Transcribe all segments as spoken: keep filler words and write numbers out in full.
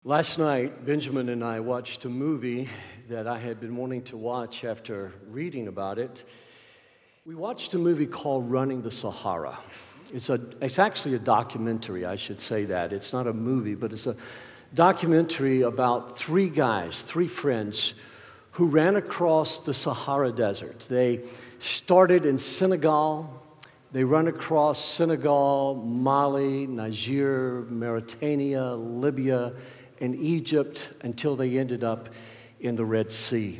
Last night, Benjamin and I watched a movie that I had been wanting to watch after reading about it. We watched a movie called Running the Sahara. It's a, it's actually a documentary, I should say that. It's not a movie, but it's a documentary about three guys, three friends, who ran across the Sahara Desert. They started in Senegal. They run across Senegal, Mali, Niger, Mauritania, Libya, and Egypt until they ended up in the Red Sea.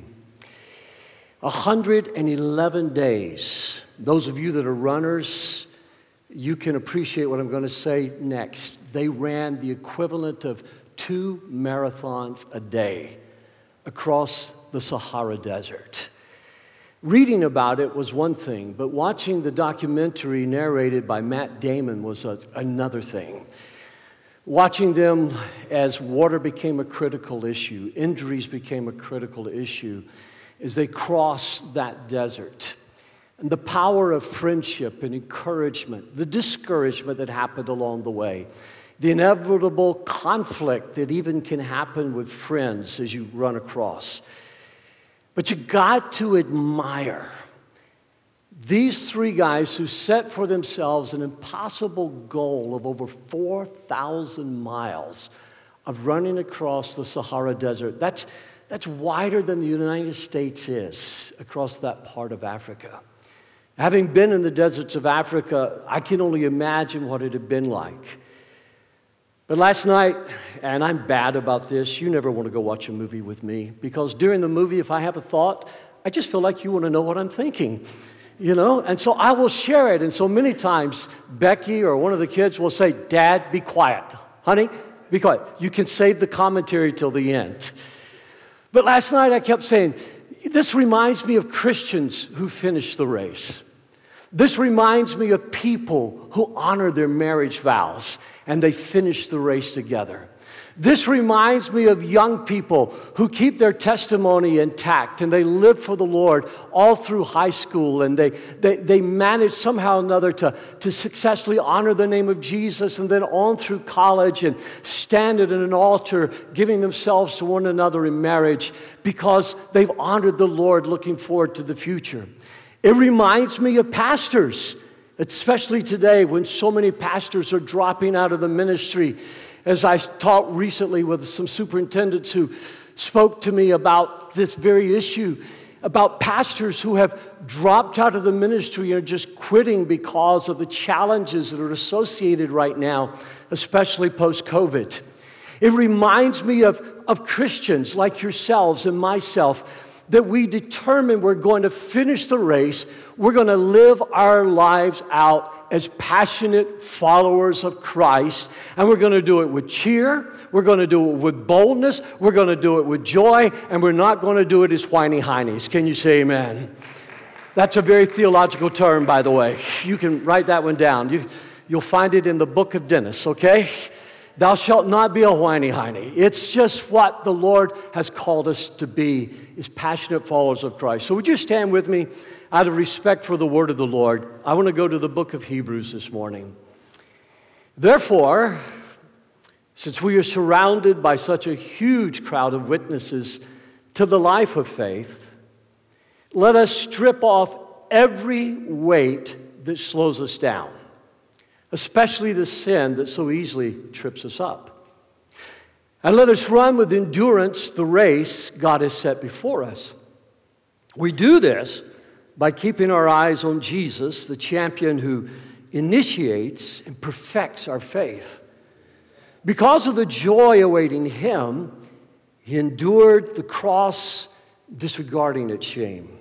one hundred eleven days. Those of you that are runners, you can appreciate what I'm going to say next. They ran the equivalent of two marathons a day across the Sahara Desert. Reading about it was one thing, but watching the documentary narrated by Matt Damon was a, another thing. Watching them as water became a critical issue, injuries became a critical issue as they crossed that desert. And the power of friendship and encouragement, the discouragement that happened along the way, the inevitable conflict that even can happen with friends as you run across. But you got to admire these three guys who set for themselves an impossible goal of over four thousand miles of running across the Sahara Desert. That's, that's wider than the United States is across that part of Africa. Having been in the deserts of Africa, I can only imagine what it had been like. But last night, and I'm bad about this, you never want to go watch a movie with me, because during the movie, if I have a thought, I just feel like you want to know what I'm thinking, you know? And so I will share it. And so many times, Becky or one of the kids will say, "Dad, be quiet. Honey, be quiet. You can save the commentary till the end." But last night, I kept saying, this reminds me of Christians who finished the race. This reminds me of people who honor their marriage vows and they finish the race together. This reminds me of young people who keep their testimony intact and they live for the Lord all through high school, and they, they, they manage somehow or another to, to successfully honor the name of Jesus, and then on through college and stand at an altar giving themselves to one another in marriage because they've honored the Lord, looking forward to the future. It reminds me of pastors, especially today when so many pastors are dropping out of the ministry. As I talked recently with some superintendents who spoke to me about this very issue, about pastors who have dropped out of the ministry and are just quitting because of the challenges that are associated right now, especially post-COVID. It reminds me of, of Christians like yourselves and myself, that we determine we're going to finish the race, we're going to live our lives out as passionate followers of Christ, and we're going to do it with cheer, we're going to do it with boldness, we're going to do it with joy, and we're not going to do it as whiny heinies. Can you say amen? That's a very theological term, by the way. You can write that one down. You, you'll find it in the book of Dennis, okay? Thou shalt not be a whiny hiney. It's just what the Lord has called us to be, is passionate followers of Christ. So would you stand with me out of respect for the word of the Lord? I want to go to the book of Hebrews this morning. Therefore, since we are surrounded by such a huge crowd of witnesses to the life of faith, let us strip off every weight that slows us down, especially the sin that so easily trips us up. And let us run with endurance the race God has set before us. We do this by keeping our eyes on Jesus, the champion who initiates and perfects our faith. Because of the joy awaiting him, he endured the cross, disregarding its shame.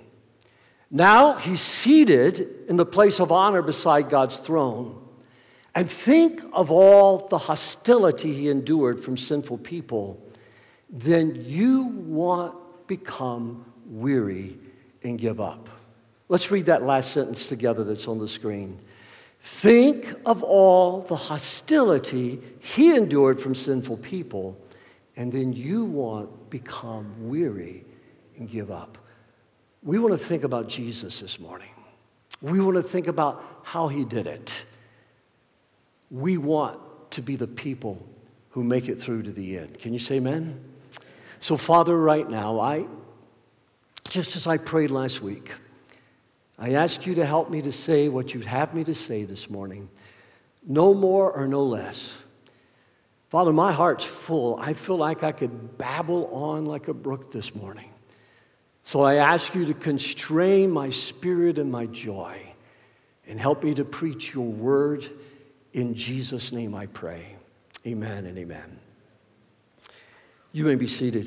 Now he's seated in the place of honor beside God's throne. And think of all the hostility he endured from sinful people. Then you won't become weary and give up. Let's read that last sentence together that's on the screen. Think of all the hostility he endured from sinful people, and then you won't become weary and give up. We want to think about Jesus this morning. We want to think about how he did it. We want to be the people who make it through to the end. Can you say amen? So, Father, right now, I, just as I prayed last week, I ask you to help me to say what you'd have me to say this morning. No more or no less. Father, my heart's full. I feel like I could babble on like a brook this morning. So I ask you to constrain my spirit and my joy and help me to preach your word. In Jesus' name I pray. Amen and amen. You may be seated.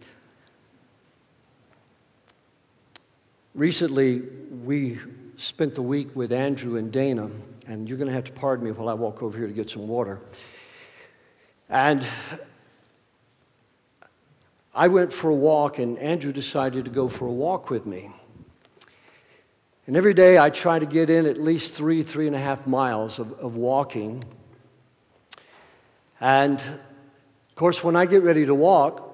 Recently, we spent the week with Andrew and Dana, and you're going to have to pardon me while I walk over here to get some water. And I went for a walk, and Andrew decided to go for a walk with me. And every day I try to get in at least three, three and a half miles of, of walking. And, of course, when I get ready to walk,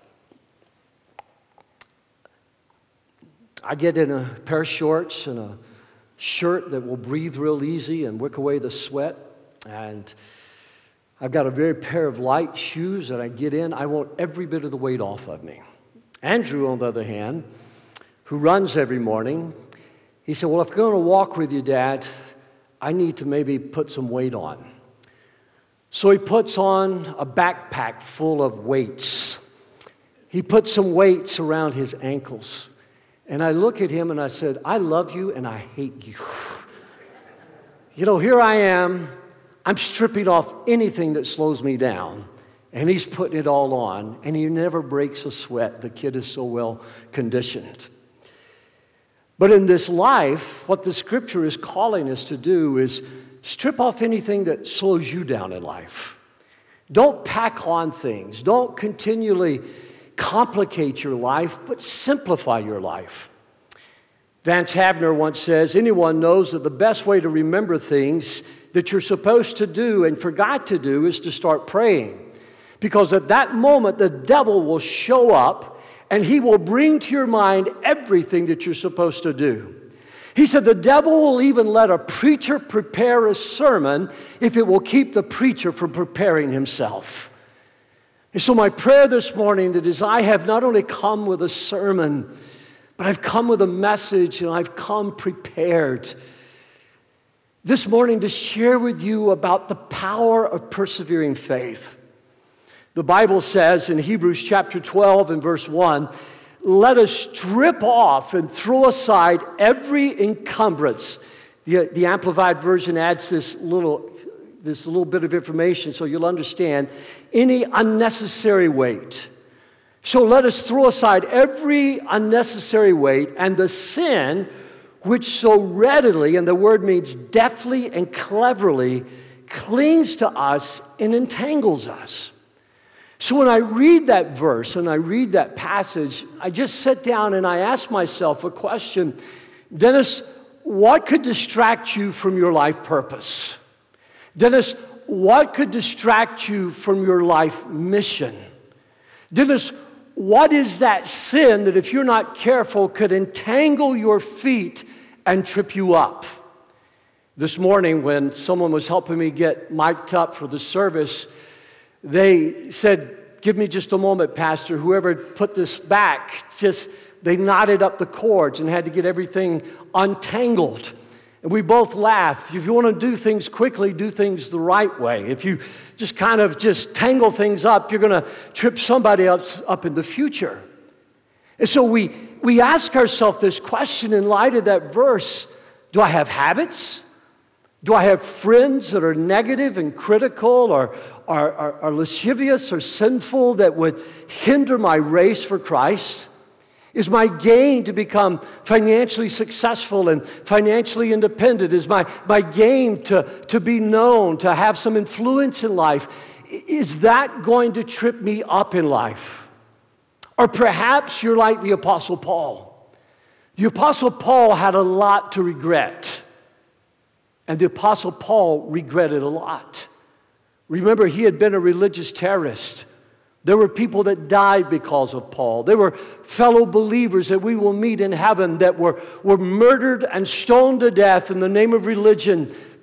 I get in a pair of shorts and a shirt that will breathe real easy and wick away the sweat. And I've got a very pair of light shoes that I get in. I want every bit of the weight off of me. Andrew, on the other hand, who runs every morning, he said, well, if I'm going to walk with you, Dad, I need to maybe put some weight on. So he puts on a backpack full of weights. He puts some weights around his ankles. And I look at him and I said, I love you and I hate you. You know, here I am. I'm stripping off anything that slows me down. And he's putting it all on. And he never breaks a sweat. The kid is so well conditioned. But in this life, what the scripture is calling us to do is strip off anything that slows you down in life. Don't pack on things. Don't continually complicate your life, but simplify your life. Vance Havner once says, anyone knows that the best way to remember things that you're supposed to do and forgot to do is to start praying. Because at that moment, the devil will show up and he will bring to your mind everything that you're supposed to do. He said the devil will even let a preacher prepare a sermon if it will keep the preacher from preparing himself. And so my prayer this morning that is I have not only come with a sermon, but I've come with a message and I've come prepared this morning to share with you about the power of persevering faith. The Bible says in Hebrews chapter twelve and verse one, let us strip off and throw aside every encumbrance. The, the Amplified Version adds this little, this little bit of information so you'll understand. Any unnecessary weight. So let us throw aside every unnecessary weight and the sin which so readily, and the word means deftly and cleverly, clings to us and entangles us. So when I read that verse and I read that passage, I just sit down and I ask myself a question. Dennis, what could distract you from your life purpose? Dennis, what could distract you from your life mission? Dennis, what is that sin that if you're not careful could entangle your feet and trip you up? This morning when someone was helping me get mic'd up for the service, they said, give me just a moment, Pastor. Whoever put this back, just they knotted up the cords and had to get everything untangled. And we both laughed. If you want to do things quickly, do things the right way. If you just kind of just tangle things up, you're going to trip somebody else up in the future. And so we, we ask ourselves this question in light of that verse. Do I have habits? Do I have friends that are negative and critical or are, are, are lascivious or sinful that would hinder my race for Christ? Is my gain to become financially successful and financially independent? Is my, my gain to, to be known, to have some influence in life? Is that going to trip me up in life? Or perhaps you're like the Apostle Paul. The Apostle Paul had a lot to regret. And the Apostle Paul regretted a lot. Remember, he had been a religious terrorist. There were people that died because of Paul. There were fellow believers that we will meet in heaven that were, were murdered and stoned to death in the name of religion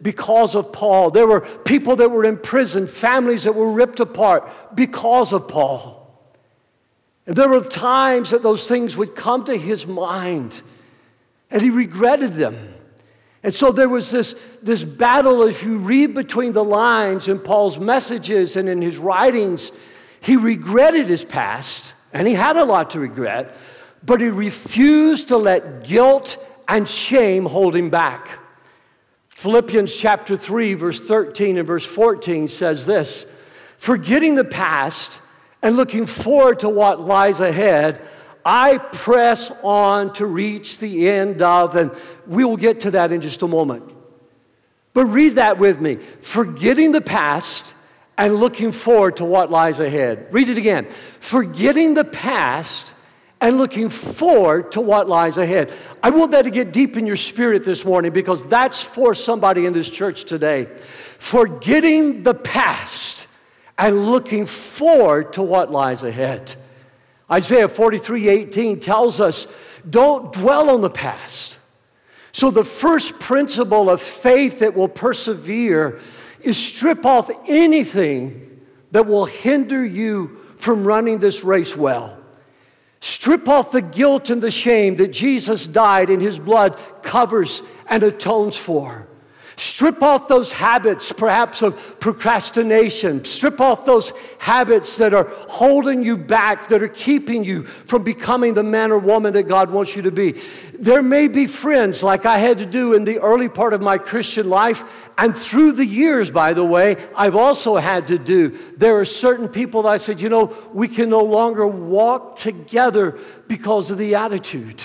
because of Paul. There were people that were in prison, families that were ripped apart because of Paul. And there were times that those things would come to his mind, and he regretted them. And so there was this, this battle, if you read between the lines in Paul's messages and in his writings. He regretted his past, and he had a lot to regret, but he refused to let guilt and shame hold him back. Philippians chapter three, verse thirteen and verse fourteen says this: forgetting the past and looking forward to what lies ahead, I press on to reach the end of, and we will get to that in just a moment. But read that with me. Forgetting the past and looking forward to what lies ahead. Read it again. Forgetting the past and looking forward to what lies ahead. I want that to get deep in your spirit this morning, because that's for somebody in this church today. Forgetting the past and looking forward to what lies ahead. Isaiah forty-three eighteen tells us, don't dwell on the past. So the first principle of faith that will persevere is strip off anything that will hinder you from running this race well. Strip off the guilt and the shame that Jesus died and his blood covers and atones for. Strip off those habits, perhaps of procrastination. Strip off those habits that are holding you back, that are keeping you from becoming the man or woman that God wants you to be. There may be friends, like I had to do in the early part of my Christian life, and through the years, by the way, I've also had to do. There are certain people that I said, you know, we can no longer walk together because of the attitude.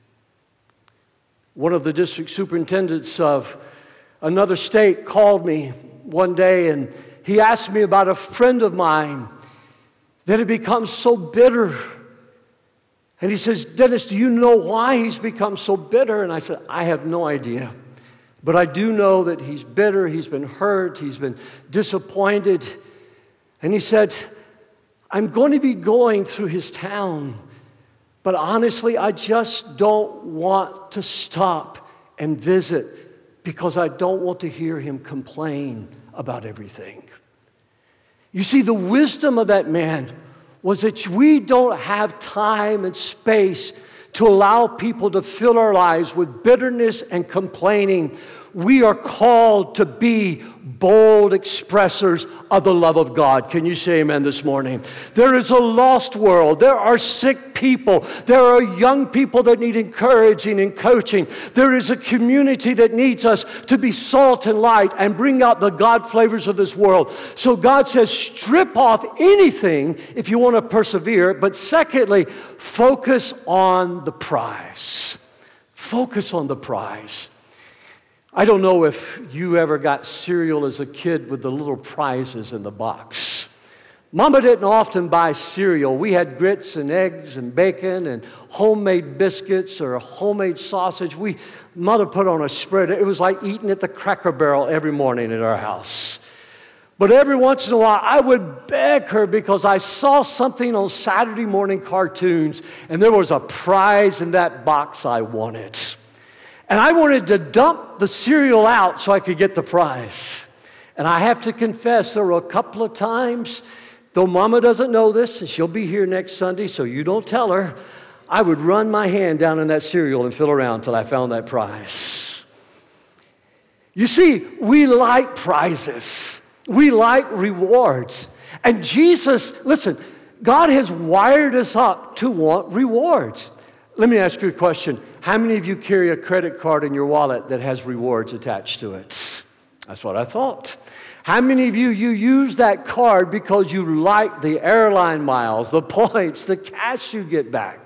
One of the district superintendents of another state called me one day, and he asked me about a friend of mine that had become so bitter. And he says, Dennis, do you know why he's become so bitter? And I said, I have no idea. But I do know that he's bitter, he's been hurt, he's been disappointed. And he said, I'm going to be going through his town, but honestly, I just don't want to stop and visit, because I don't want to hear him complain about everything. You see, the wisdom of that man was that we don't have time and space to allow people to fill our lives with bitterness and complaining. We are called to be bold expressors of the love of God. Can you say amen this morning? There is a lost world. There are sick people. There are young people that need encouraging and coaching. There is a community that needs us to be salt and light and bring out the God flavors of this world. So God says, strip off anything if you want to persevere. But secondly, focus on the prize. Focus on the prize. I don't know if you ever got cereal as a kid with the little prizes in the box. Mama didn't often buy cereal. We had grits and eggs and bacon and homemade biscuits or homemade sausage. We, Mother put on a spread. It was like eating at the Cracker Barrel every morning at our house. But every once in a while, I would beg her, because I saw something on Saturday morning cartoons, and there was a prize in that box I wanted. And I wanted to dump the cereal out so I could get the prize. And I have to confess, there were a couple of times, though Mama doesn't know this, and she'll be here next Sunday, so you don't tell her, I would run my hand down in that cereal and fill around until I found that prize. You see, we like prizes. We like rewards. And Jesus, listen, God has wired us up to want rewards. Let me ask you a question. How many of you carry a credit card in your wallet that has rewards attached to it? That's what I thought. How many of you, you use that card because you like the airline miles, the points, the cash you get back?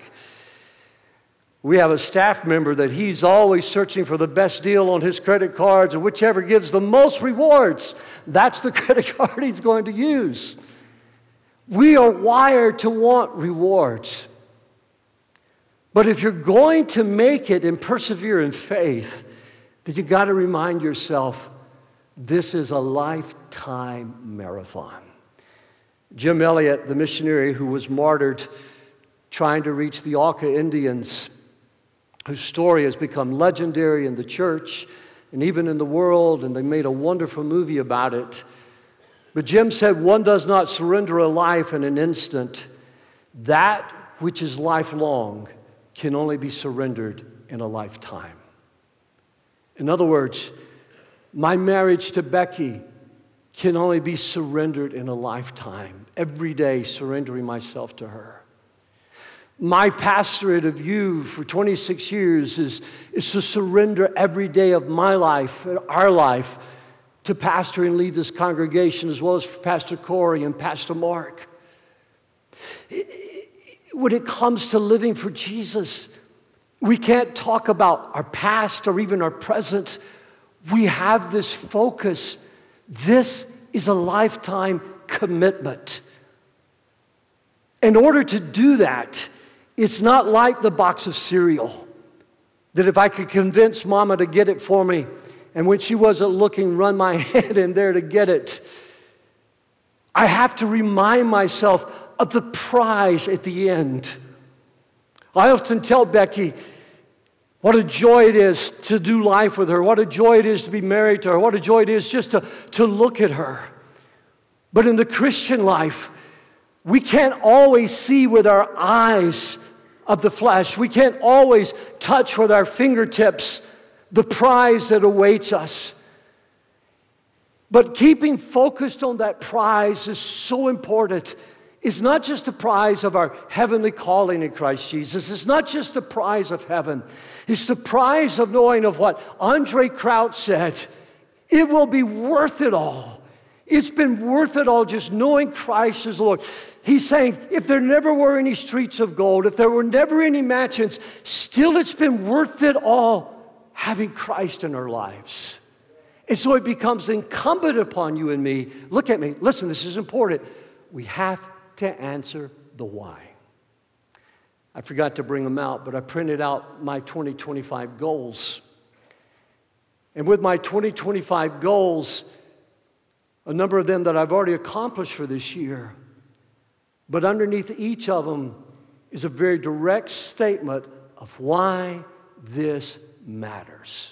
We have a staff member that he's always searching for the best deal on his credit cards, and whichever gives the most rewards, that's the credit card he's going to use. We are wired to want rewards. But if you're going to make it and persevere in faith, then you got to remind yourself, this is a lifetime marathon. Jim Elliot, the missionary who was martyred trying to reach the Auca Indians, whose story has become legendary in the church and even in the world, and they made a wonderful movie about it. But Jim said, one does not surrender a life in an instant. That which is lifelong can only be surrendered in a lifetime. In other words, my marriage to Becky can only be surrendered in a lifetime, every day surrendering myself to her. My pastorate of you for twenty-six years is, is to surrender every day of my life, our life, to pastor and lead this congregation, as well as for Pastor Corey and Pastor Mark. When it comes to living for Jesus, we can't talk about our past or even our present. We have this focus. This is a lifetime commitment. In order to do that, it's not like the box of cereal, that if I could convince Mama to get it for me, and when she wasn't looking, run my head in there to get it. I have to remind myself of the prize at the end. I often tell Becky what a joy it is to do life with her, what a joy it is to be married to her, what a joy it is just to, to look at her. But in the Christian life, we can't always see with our eyes of the flesh. We can't always touch with our fingertips the prize that awaits us. But keeping focused on that prize is so important. It's not just the prize of our heavenly calling in Christ Jesus. It's not just the prize of heaven. It's the prize of knowing of what Andre Crouch said. It will be worth it all. It's been worth it all just knowing Christ as Lord. He's saying, if there never were any streets of gold, if there were never any mansions, still it's been worth it all having Christ in our lives. And so it becomes incumbent upon you and me. Look at me. Listen, this is important. We have to answer the why. I forgot to bring them out, but I printed out my twenty twenty-five goals. And with my twenty twenty-five goals, a number of them that I've already accomplished for this year, but underneath each of them is a very direct statement of why this matters.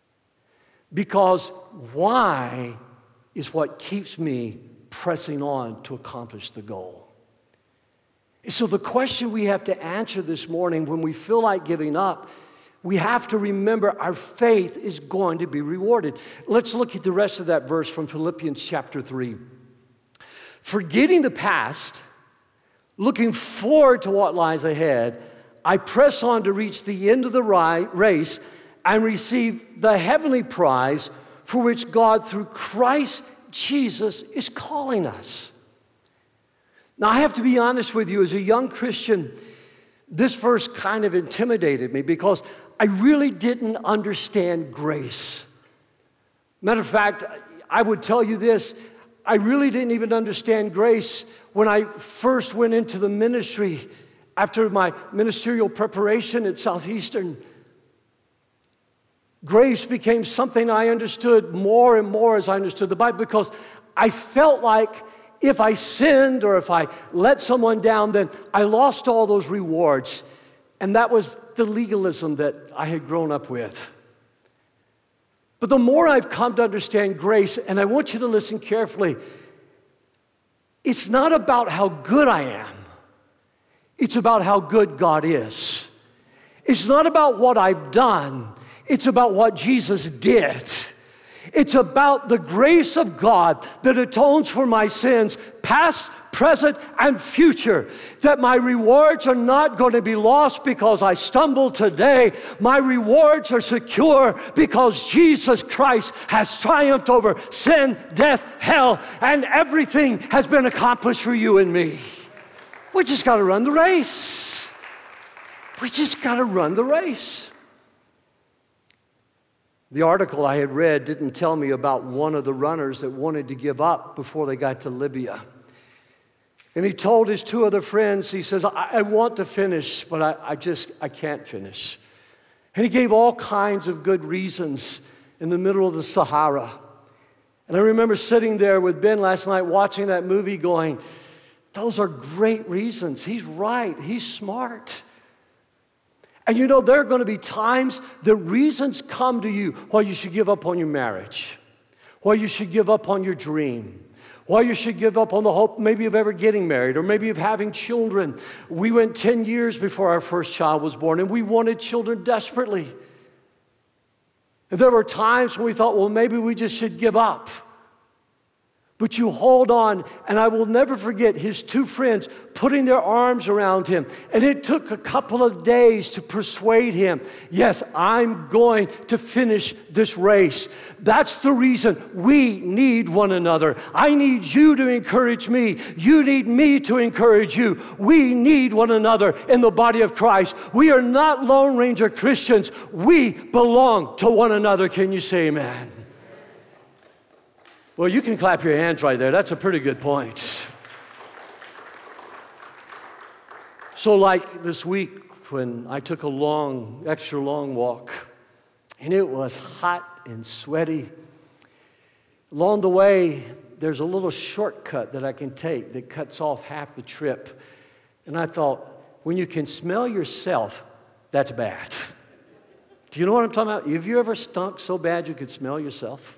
Because why is what keeps me pressing on to accomplish the goal. And so the question we have to answer this morning when we feel like giving up, we have to remember our faith is going to be rewarded. Let's look at the rest of that verse from Philippians chapter three. Forgetting the past, looking forward to what lies ahead, I press on to reach the end of the race and receive the heavenly prize for which God, through Christ Jesus, is calling us. Now, I have to be honest with you, as a young Christian, this verse kind of intimidated me because I really didn't understand grace. Matter of fact, I would tell you this, I really didn't even understand grace when I first went into the ministry after my ministerial preparation at Southeastern. Grace became something I understood more and more as I understood the Bible, because I felt like if I sinned or if I let someone down, then I lost all those rewards. And that was the legalism that I had grown up with. But the more I've come to understand grace, and I want you to listen carefully, it's not about how good I am. It's about how good God is. It's not about what I've done. It's about what Jesus did. It's about the grace of God that atones for my sins, past, present, and future. That my rewards are not going to be lost because I stumbled today. My rewards are secure because Jesus Christ has triumphed over sin, death, hell, and everything has been accomplished for you and me. We just got to run the race. We just got to run the race. The article I had read didn't tell me about one of the runners that wanted to give up before they got to Libya. And he told his two other friends, he says, I, I want to finish, but I, I just, I can't finish. And he gave all kinds of good reasons in the middle of the Sahara. And I remember sitting there with Ben last night watching that movie going, those are great reasons. He's right. He's smart. And you know, there are going to be times the reasons come to you why you should give up on your marriage, why you should give up on your dream, why you should give up on the hope maybe of ever getting married or maybe of having children. We went ten years before our first child was born, and we wanted children desperately. And there were times when we thought, well, maybe we just should give up. But you hold on, and I will never forget his two friends putting their arms around him. And it took a couple of days to persuade him, yes, I'm going to finish this race. That's the reason we need one another. I need you to encourage me. You need me to encourage you. We need one another in the body of Christ. We are not Lone Ranger Christians. We belong to one another. Can you say amen? Well, you can clap your hands right there. That's a pretty good point. So like this week when I took a long, extra long walk, and it was hot and sweaty. Along the way, there's a little shortcut that I can take that cuts off half the trip. And I thought, when you can smell yourself, that's bad. Do you know what I'm talking about? Have you ever stunk so bad you could smell yourself?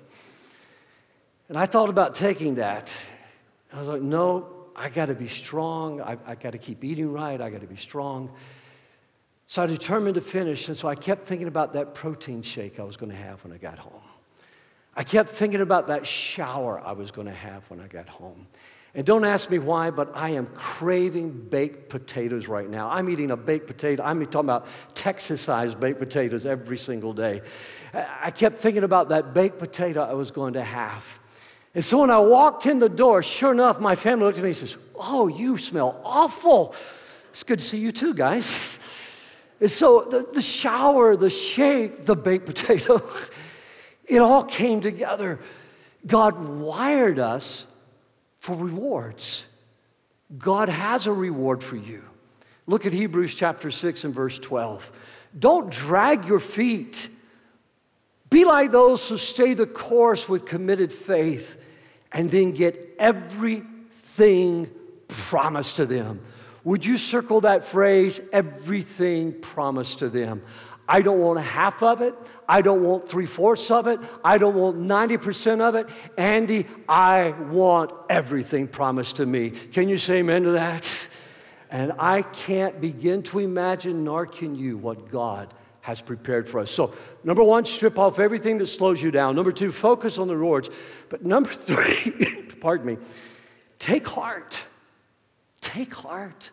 And I thought about taking that. I was like, no, I got to be strong. I, I got to keep eating right. I got to be strong. So I determined to finish. And so I kept thinking about that protein shake I was going to have when I got home. I kept thinking about that shower I was going to have when I got home. And don't ask me why, but I am craving baked potatoes right now. I'm eating a baked potato. I'm talking about Texas-sized baked potatoes every single day. I kept thinking about that baked potato I was going to have. And so when I walked in the door, sure enough, my family looked at me and says, oh, you smell awful. It's good to see you too, guys. And so the, the shower, the shake, the baked potato, it all came together. God wired us for rewards. God has a reward for you. Look at Hebrews chapter six and verse twelve. Don't drag your feet. Be like those who stay the course with committed faith and then get everything promised to them. Would you circle that phrase, everything promised to them? I don't want half of it. I don't want three-fourths of it. I don't want ninety percent of it. Andy, I want everything promised to me. Can you say amen to that? And I can't begin to imagine, nor can you, what God has prepared for us. So, number one, strip off everything that slows you down. Number two, focus on the rewards. But number three, pardon me, take heart. Take heart.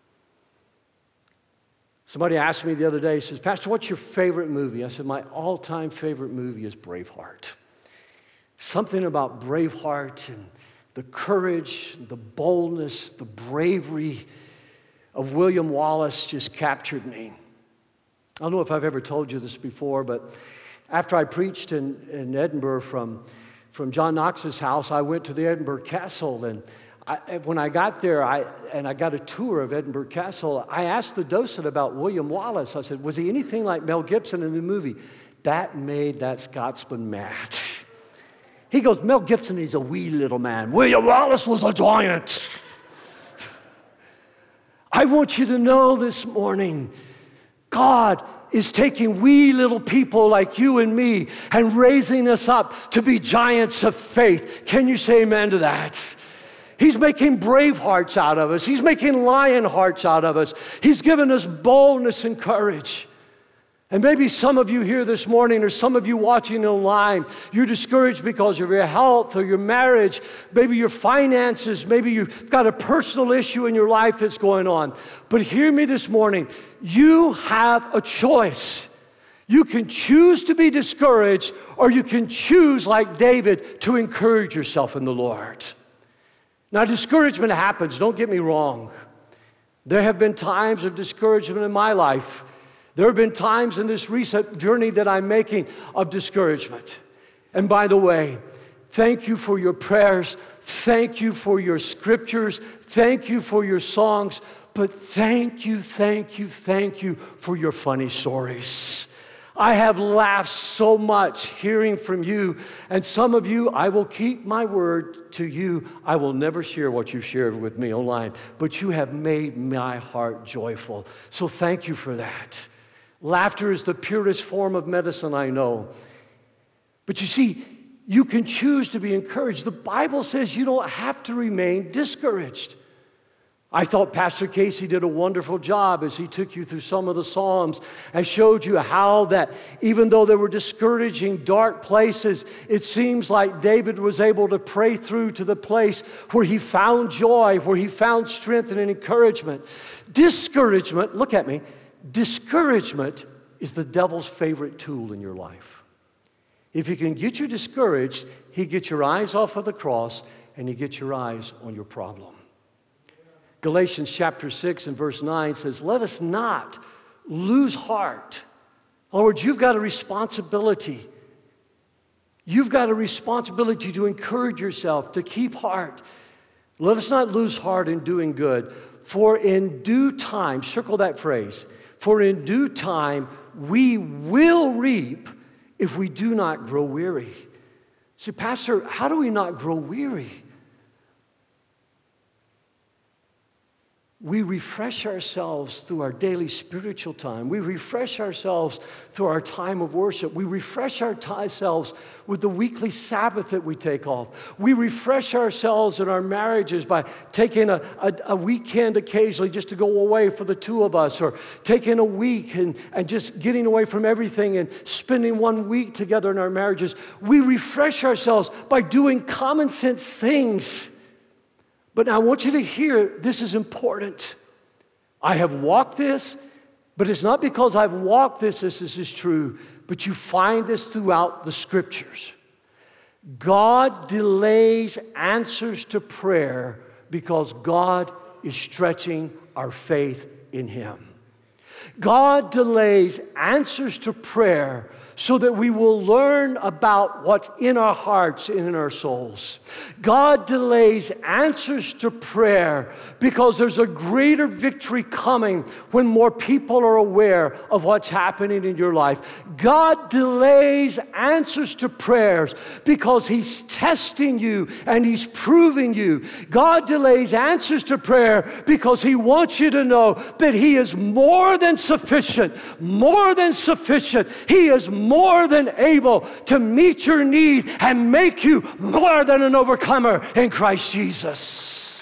Somebody asked me the other day, he says, Pastor, what's your favorite movie? I said, my all-time favorite movie is Braveheart. Something about Braveheart and the courage, the boldness, the bravery of William Wallace just captured me. I don't know if I've ever told you this before, but after I preached in, in Edinburgh from, from John Knox's house, I went to the Edinburgh Castle, and I, when I got there, I, and I got a tour of Edinburgh Castle, I asked the docent about William Wallace. I said, was he anything like Mel Gibson in the movie? That made that Scotsman mad. He goes, Mel Gibson is a wee little man. William Wallace was a giant. I want you to know this morning, God is taking wee little people like you and me and raising us up to be giants of faith. Can you say amen to that? He's making brave hearts out of us. He's making lion hearts out of us. He's given us boldness and courage. And maybe some of you here this morning or some of you watching online, you're discouraged because of your health or your marriage, maybe your finances, maybe you've got a personal issue in your life that's going on. But hear me this morning, you have a choice. You can choose to be discouraged, or you can choose, like David, to encourage yourself in the Lord. Now, discouragement happens, don't get me wrong. There have been times of discouragement in my life. There have been times in this recent journey that I'm making of discouragement. And by the way, thank you for your prayers. Thank you for your scriptures. Thank you for your songs. But thank you, thank you, thank you for your funny stories. I have laughed so much hearing from you. And some of you, I will keep my word to you. I will never share what you shared with me online. But you have made my heart joyful. So thank you for that. Laughter is the purest form of medicine I know. But you see, you can choose to be encouraged. The Bible says you don't have to remain discouraged. I thought Pastor Casey did a wonderful job as he took you through some of the Psalms and showed you how that even though there were discouraging, dark places, it seems like David was able to pray through to the place where he found joy, where he found strength and encouragement. Discouragement, look at me, discouragement is the devil's favorite tool in your life. If he can get you discouraged, he gets your eyes off of the cross and he gets your eyes on your problem. Galatians chapter six and verse nine says, let us not lose heart. In other words, you've got a responsibility. You've got a responsibility to encourage yourself, to keep heart. Let us not lose heart in doing good. For in due time, circle that phrase, for in due time we will reap if we do not grow weary. See, Pastor, how do we not grow weary? We refresh ourselves through our daily spiritual time. We refresh ourselves through our time of worship. We refresh ourselves with the weekly Sabbath that we take off. We refresh ourselves in our marriages by taking a, a, a weekend occasionally just to go away for the two of us, or taking a week and, and just getting away from everything and spending one week together in our marriages. We refresh ourselves by doing common sense things. But now I want you to hear, this is important. I have walked this, but it's not because I've walked this, this, this is true, but you find this throughout the scriptures. God delays answers to prayer because God is stretching our faith in Him. God delays answers to prayer so that we will learn about what's in our hearts and in our souls. God delays answers to prayer because there's a greater victory coming when more people are aware of what's happening in your life. God delays answers to prayers because He's testing you and He's proving you. God delays answers to prayer because He wants you to know that He is more than sufficient, more than sufficient. He is more than able to meet your need and make you more than an overcomer in Christ Jesus.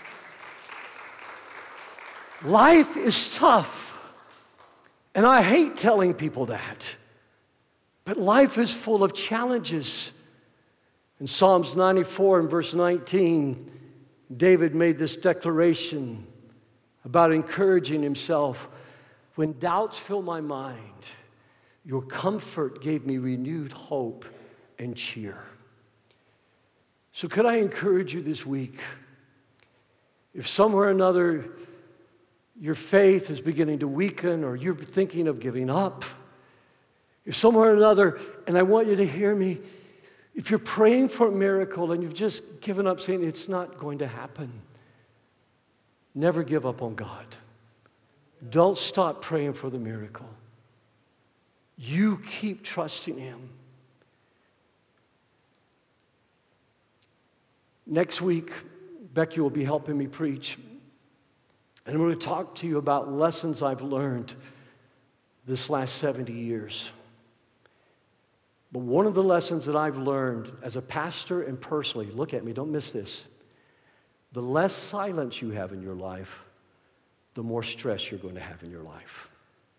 Life is tough, and I hate telling people that, but life is full of challenges. In Psalms ninety-four and verse nineteen, David made this declaration about encouraging himself. When doubts fill my mind, your comfort gave me renewed hope and cheer. So could I encourage you this week, if somewhere or another your faith is beginning to weaken or you're thinking of giving up, if somewhere or another, and I want you to hear me, if you're praying for a miracle and you've just given up saying it's not going to happen, never give up on God. Don't stop praying for the miracle. You keep trusting Him. Next week, Becky will be helping me preach. And I'm going to talk to you about lessons I've learned this last seventy years. But one of the lessons that I've learned as a pastor and personally, look at me, don't miss this. The less silence you have in your life, the more stress you're going to have in your life.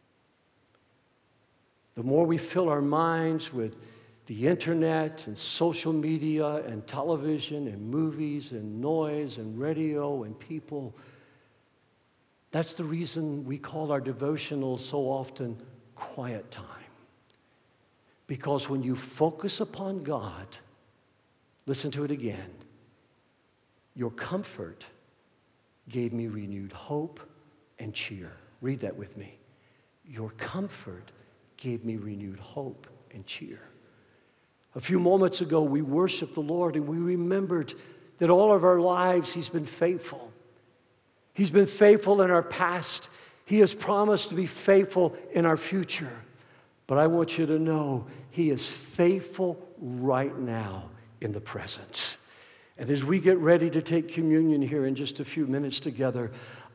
The more we fill our minds with the internet and social media and television and movies and noise and radio and people, that's the reason we call our devotionals so often quiet time. Because when you focus upon God, listen to it again, your comfort gave me renewed hope and cheer. Read that with me. Your comfort gave me renewed hope and cheer. A few moments ago, we worshiped the Lord and we remembered that all of our lives He's been faithful. He's been faithful in our past. He has promised to be faithful in our future. But I want you to know He is faithful right now in the present. And as we get ready to take communion here in just a few minutes together,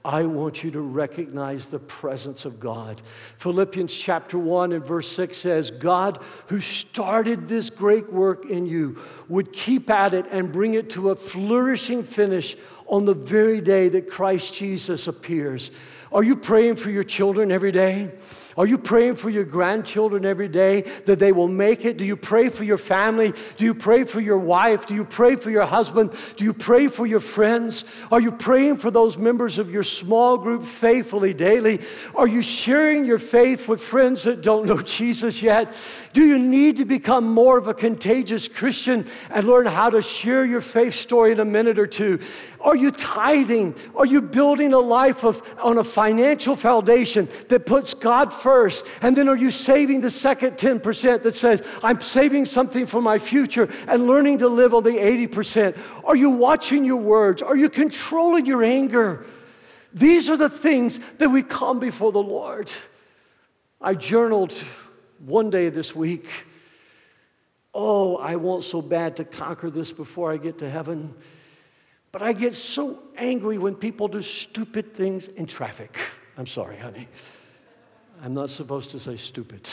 I want you to recognize the presence of God. Philippians chapter one and verse six says, God, who started this great work in you, would keep at it and bring it to a flourishing finish on the very day that Christ Jesus appears. Are you praying for your children every day? Are you praying for your grandchildren every day that they will make it? Do you pray for your family? Do you pray for your wife? Do you pray for your husband? Do you pray for your friends? Are you praying for those members of your small group faithfully daily? Are you sharing your faith with friends that don't know Jesus yet? Do you need to become more of a contagious Christian and learn how to share your faith story in a minute or two? Are you tithing? Are you building a life of, on a financial foundation that puts God first? And then are you saving the second ten percent that says, I'm saving something for my future and learning to live on the eighty percent? Are you watching your words? Are you controlling your anger? These are the things that we come before the Lord. I journaled one day this week. Oh, I want so bad to conquer this before I get to heaven. But I get so angry when people do stupid things in traffic. I'm sorry, honey. I'm not supposed to say stupid.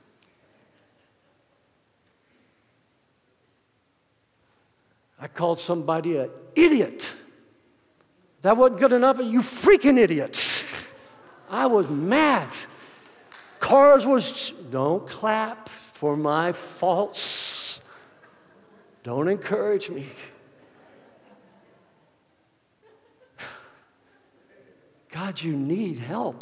I called somebody an idiot. That wasn't good enough. You freaking idiots. I was mad. Cars was, don't clap for my faults. Don't encourage me. God, you need help.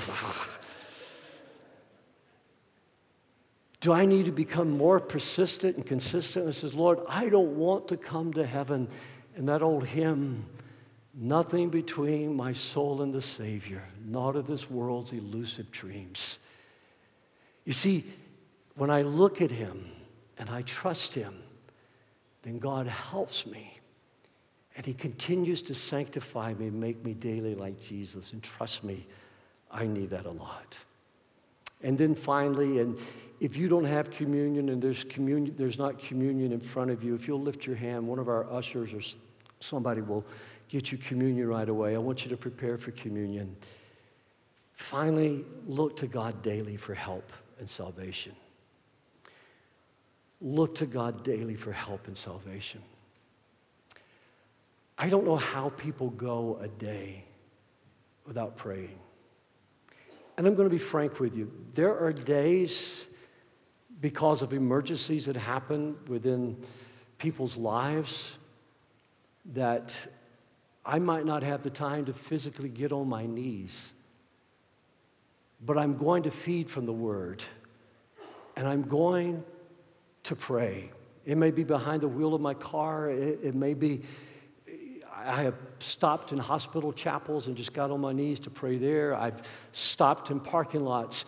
Do I need to become more persistent and consistent? And says, Lord, I don't want to come to heaven. And that old hymn, nothing between my soul and the Savior, not of this world's elusive dreams. You see, when I look at him and I trust him, then God helps me. And he continues to sanctify me, make me daily like Jesus. And trust me, I need that a lot. And then finally, and if you don't have communion and there's communion, there's not communion in front of you, if you'll lift your hand, one of our ushers or somebody will get you communion right away. I want you to prepare for communion. Finally, look to God daily for help and salvation. Look to God daily for help and salvation. I don't know how people go a day without praying. And I'm going to be frank with you. There are days, because of emergencies that happen within people's lives, that I might not have the time to physically get on my knees. But I'm going to feed from the Word. And I'm going to pray. It may be behind the wheel of my car. It, it may be... I have stopped in hospital chapels and just got on my knees to pray there. I've stopped in parking lots.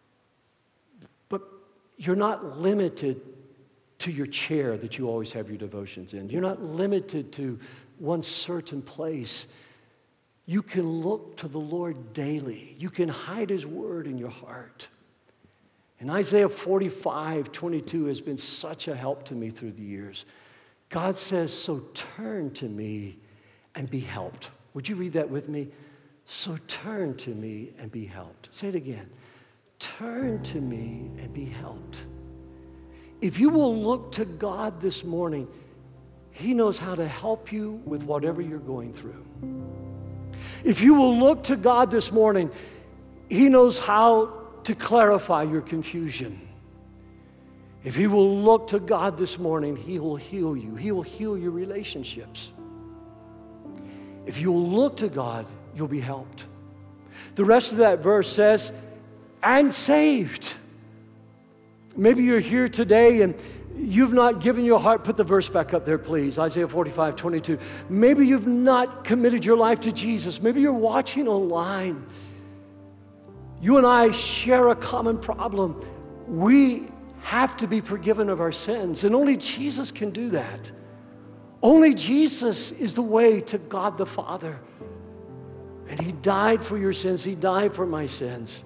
But you're not limited to your chair that you always have your devotions in. You're not limited to one certain place. You can look to the Lord daily. You can hide His Word in your heart. And Isaiah forty-five twenty-two has been such a help to me through the years. God says, so turn to me and be helped. Would you read that with me? So turn to me and be helped. Say it again. Turn to me and be helped. If you will look to God this morning, He knows how to help you with whatever you're going through. If you will look to God this morning, He knows how to clarify your confusion. If you will look to God this morning, He will heal you. He will heal your relationships. If you will look to God, you'll be helped. The rest of that verse says, and saved. Maybe you're here today and you've not given your heart. Put the verse back up there, please. Isaiah forty-five twenty-two. Maybe you've not committed your life to Jesus. Maybe you're watching online. You and I share a common problem. We have to be forgiven of our sins, and only Jesus can do that. Only Jesus is the way to God the Father. And He died for your sins. He died for my sins.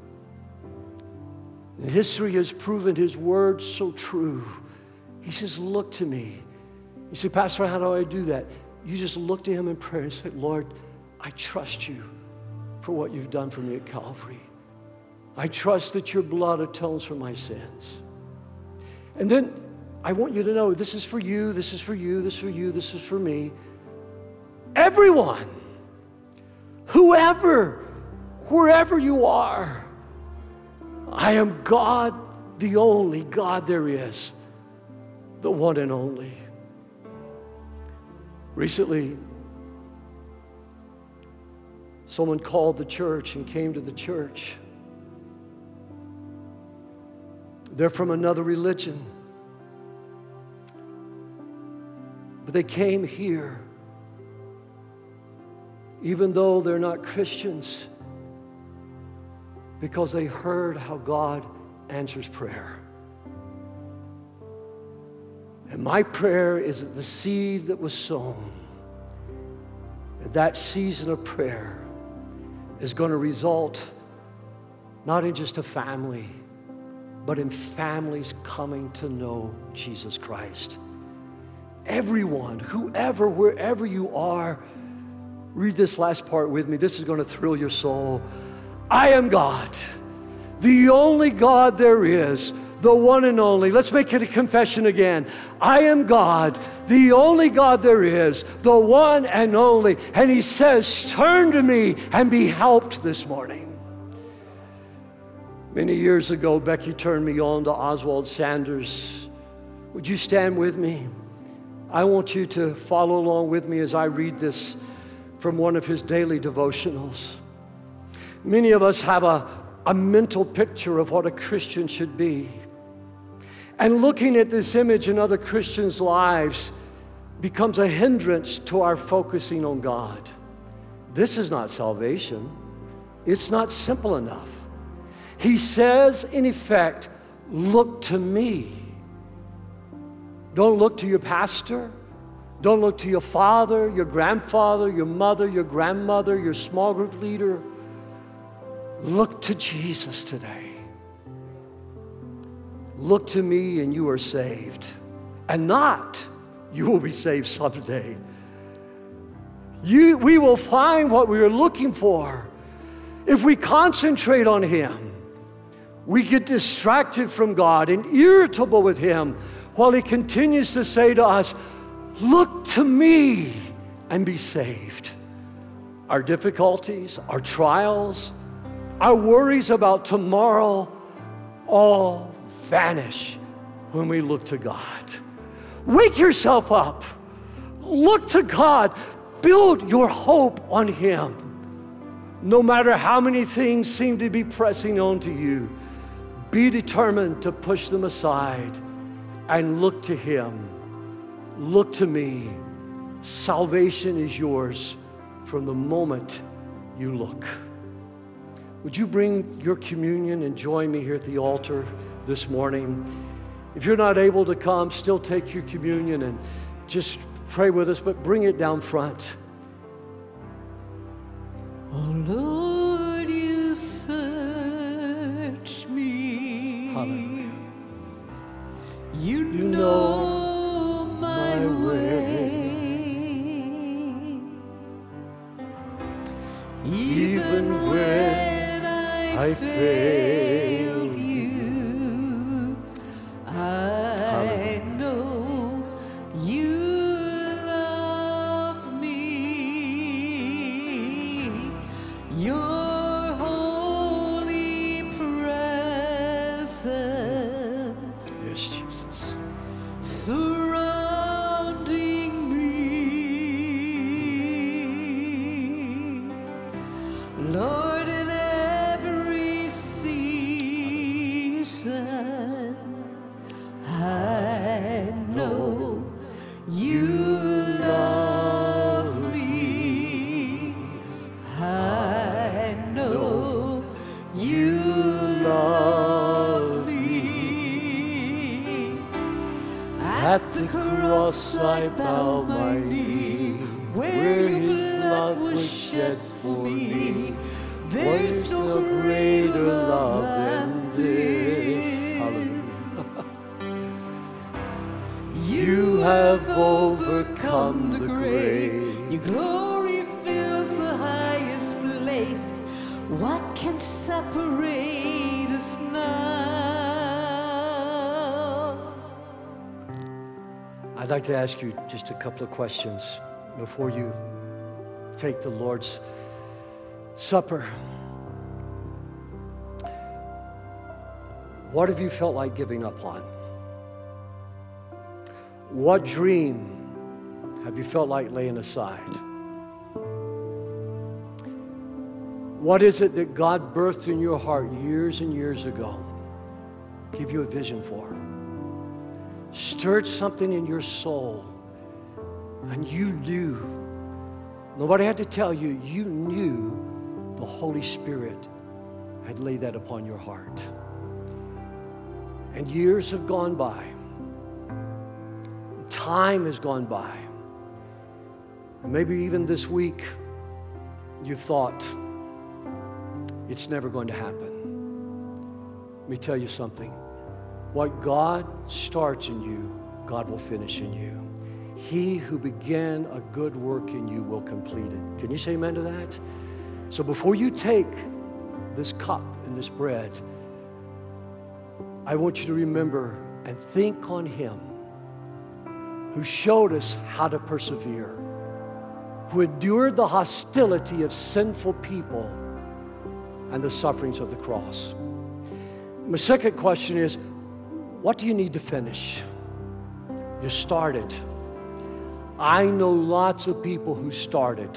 And history has proven His word so true. He says, look to me. You say, Pastor, how do I do that? You just look to Him in prayer and say, Lord, I trust you. for what you've done for me at Calvary. I trust that your blood atones for my sins. And then I want you to know this is for you, this is for you, this is for you, this is for me. Everyone, whoever, wherever you are, I am God, the only God there is, the one and only. Recently, someone called the church and came to the church. They're from another religion. But they came here, even though they're not Christians, because they heard how God answers prayer. And my prayer is that the seed that was sown, and that season of prayer is going to result not in just a family, but in families coming to know Jesus Christ. Everyone, whoever, wherever you are, read this last part with me. This is going to thrill your soul. I am God, the only God there is, the one and only. Let's make it a confession again. I am God, the only God there is, the one and only. And he says, turn to me and be helped this morning. Many years ago, Becky turned me on to Oswald Sanders. Would you stand with me? I want you to follow along with me as I read this from one of his daily devotionals. Many of us have a, a mental picture of what a Christian should be. And looking at this image in other Christians' lives becomes a hindrance to our focusing on God. This is not salvation. It's not simple enough. He says, in effect, look to me. Don't look to your pastor. Don't look to your father, your grandfather, your mother, your grandmother, your small group leader. Look to Jesus today. Look to me and you are saved. And not, you will be saved someday. You, we will find what we are looking for. If we concentrate on Him, we get distracted from God and irritable with Him while He continues to say to us, look to me and be saved. Our difficulties, our trials, our worries about tomorrow all vanish when we look to God. Wake yourself up. Look to God. Build your hope on Him. No matter how many things seem to be pressing on to you, be determined to push them aside and look to Him. Look to me. Salvation is yours from the moment you look. Would you bring your communion and join me here at the altar this morning? If you're not able to come, still take your communion and just pray with us, but bring it down front. Oh Lord, you search me. Hallelujah. You, You know, know my my way. Even when I, I failed failed you, I Hallelujah. know you love me. Your holy presence Yes, Jesus. surrounding me. Lord, in every season, I know you love me. I know you love me. At the cross I bow my knee, where your blood was shed for me. There's no greater love than this. Hallelujah. You have overcome the grave. Your glory fills the highest place. What can separate us now? I'd like to ask you just a couple of questions before you take the Lord's Supper. What have you felt like giving up on? What dream have you felt like laying aside? What is it that God birthed in your heart years and years ago, give you a vision for? Stirred something in your soul, and you knew, nobody had to tell you, you knew the Holy Spirit had laid that upon your heart. And years have gone by. Time has gone by. And maybe even this week, you've thought, it's never going to happen. Let me tell you something. What God starts in you, God will finish in you. He who began a good work in you will complete it. Can you say amen to that? So before you take this cup and this bread, I want you to remember and think on Him who showed us how to persevere, who endured the hostility of sinful people and the sufferings of the cross. My second question is, what do you need to finish? You started. I know lots of people who started.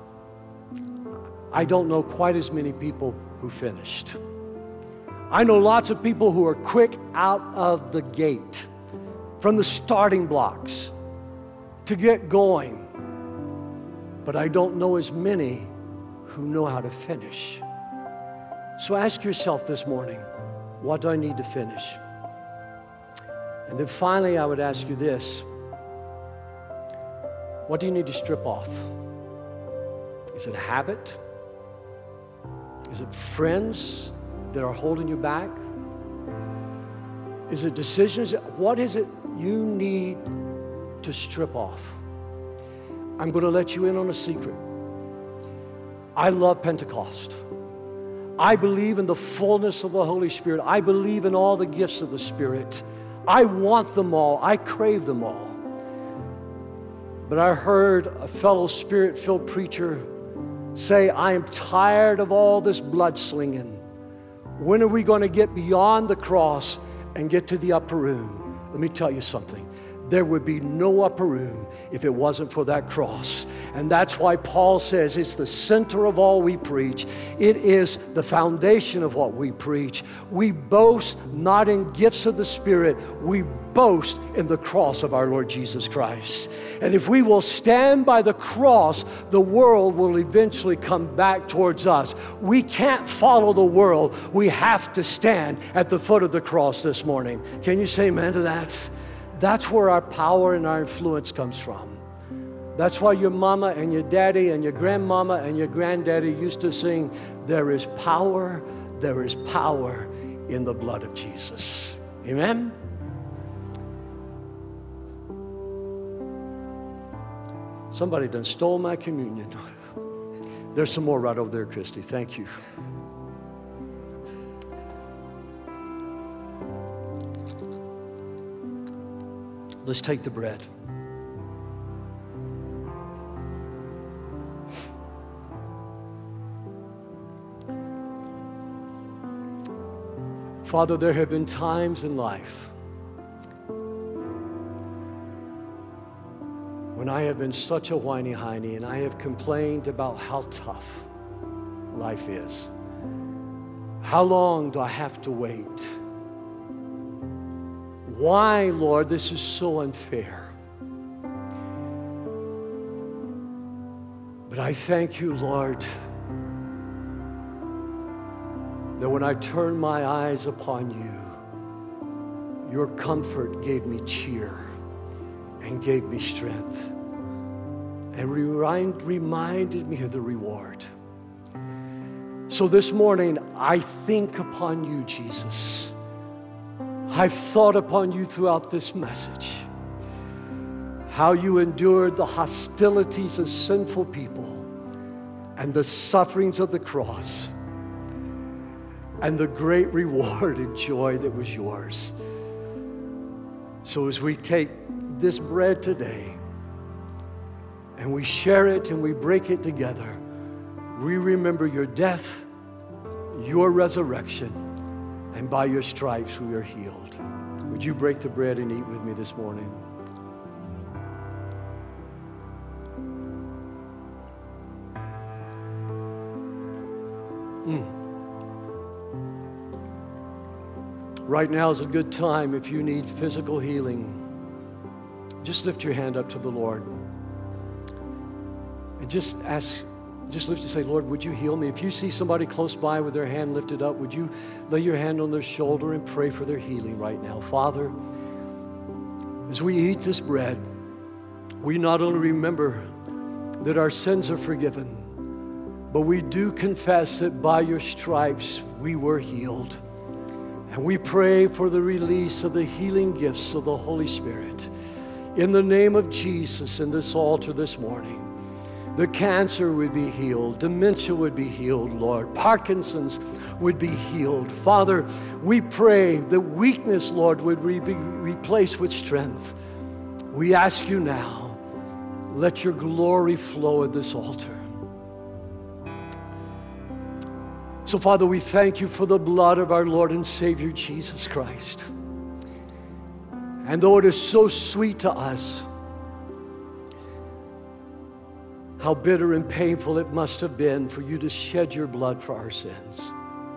I don't know quite as many people who finished. I know lots of people who are quick out of the gate, from the starting blocks to get going. But I don't know as many who know how to finish. So ask yourself this morning, what do I need to finish? And then finally, I would ask you this. What do you need to strip off? Is it a habit? Is it friends that are holding you back? Is it decisions? What is it you need to strip off? I'm going to let you in on a secret. I love Pentecost. I believe in the fullness of the Holy Spirit. I believe in all the gifts of the Spirit. I want them all. I crave them all. But I heard a fellow Spirit-filled preacher say, I am tired of all this blood slinging. When are we going to get beyond the cross and get to the upper room? Let me tell you something. There would be no upper room if it wasn't for that cross. And that's why Paul says it's the center of all we preach. It is the foundation of what we preach. We boast not in gifts of the Spirit. We boast in the cross of our Lord Jesus Christ. And if we will stand by the cross, the world will eventually come back towards us. We can't follow the world. We have to stand at the foot of the cross this morning. Can you say amen to that? That's where our power and our influence comes from. That's why your mama and your daddy and your grandmama and your granddaddy used to sing, there is power, there is power in the blood of Jesus. Amen? Somebody done stole my communion. There's some more right over there, Christy. Thank you. Let's take the bread. Father, there have been times in life when I have been such a whiny hiney and I have complained about how tough life is. How long do I have to wait? Why, Lord, this is so unfair. But I thank you, Lord, that when I turned my eyes upon you, your comfort gave me cheer and gave me strength and remind, reminded me of the reward. So this morning, I think upon you, Jesus. I've thought upon you throughout this message, how you endured the hostilities of sinful people and the sufferings of the cross. and the great reward and joy that was yours. So as we take this bread today and we share it and we break it together, we remember your death, your resurrection, and by your stripes we are healed. Would you break the bread and eat with me this morning? Mm. Right now is a good time if you need physical healing. Just lift your hand up to the Lord and just ask, just lift and say, Lord, would you heal me? If you see somebody close by with their hand lifted up, would you lay your hand on their shoulder and pray for their healing right now? Father, as we eat this bread, we not only remember that our sins are forgiven, but we do confess that by your stripes we were healed. And we pray for the release of the healing gifts of the Holy Spirit. In the name of Jesus, in this altar this morning, the cancer would be healed, dementia would be healed, Lord, Parkinson's would be healed. Father, we pray that weakness, Lord, would re- be replaced with strength. We ask you now, let your glory flow at this altar. So, Father, we thank you for the blood of our Lord and Savior, Jesus Christ. And though it is so sweet to us, how bitter and painful it must have been for you to shed your blood for our sins.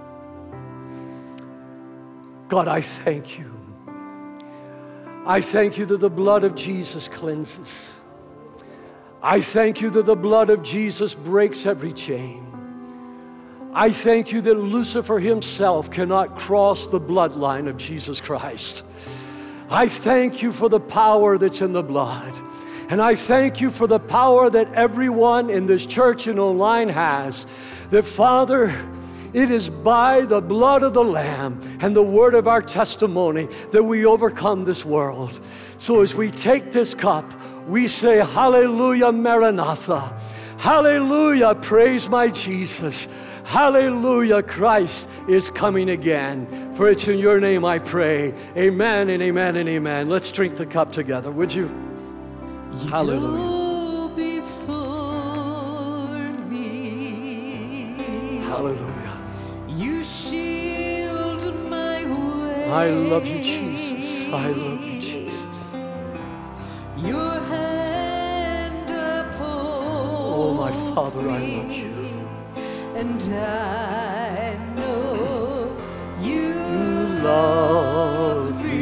God, I thank you. I thank you that the blood of Jesus cleanses. I thank you that the blood of Jesus breaks every chain. I thank you that Lucifer himself cannot cross the bloodline of Jesus Christ. I thank you for the power that's in the blood. And I thank you for the power that everyone in this church and online has. That, Father, it is by the blood of the Lamb and the word of our testimony that we overcome this world. So as we take this cup, we say, Hallelujah, Maranatha. Hallelujah, praise my Jesus. Hallelujah, Christ is coming again. For it's in your name I pray. Amen and amen and amen. Let's drink the cup together, would you? You Hallelujah. go before me. Hallelujah. You shield my way. I love you, Jesus. I love you, Jesus. Your hand upholds Oh, my Father, I love me. you. And I know you, You love me.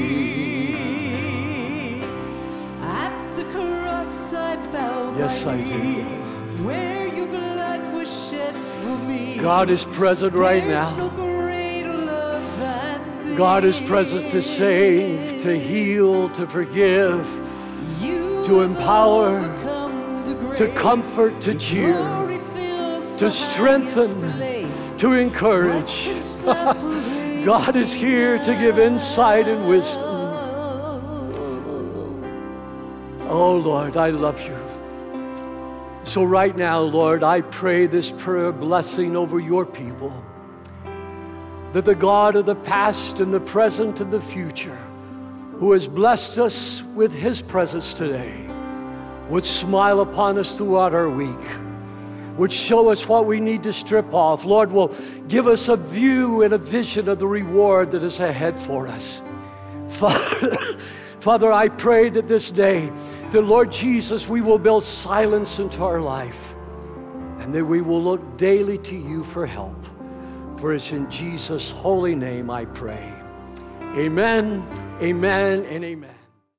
At the cross I bow Yes, my I do. knee, where your blood was shed for me. God is present right There's now. no greater love than God is present to this. save, to heal, to forgive, You to have empower, overcome the to grave. comfort, to cheer, Glory fills to the strengthen, highest place. to encourage. What can separate God is here to give insight and wisdom. Oh, Lord, I love you. So right now, Lord, I pray this prayer blessing over your people, that the God of the past and the present and the future, who has blessed us with his presence today, would smile upon us throughout our week, would show us what we need to strip off. Lord, will give us a view and a vision of the reward that is ahead for us. Father, Father, I pray that this day, that Lord Jesus, we will build silence into our life, and that we will look daily to you for help. For it's in Jesus' holy name I pray. Amen, amen, and amen.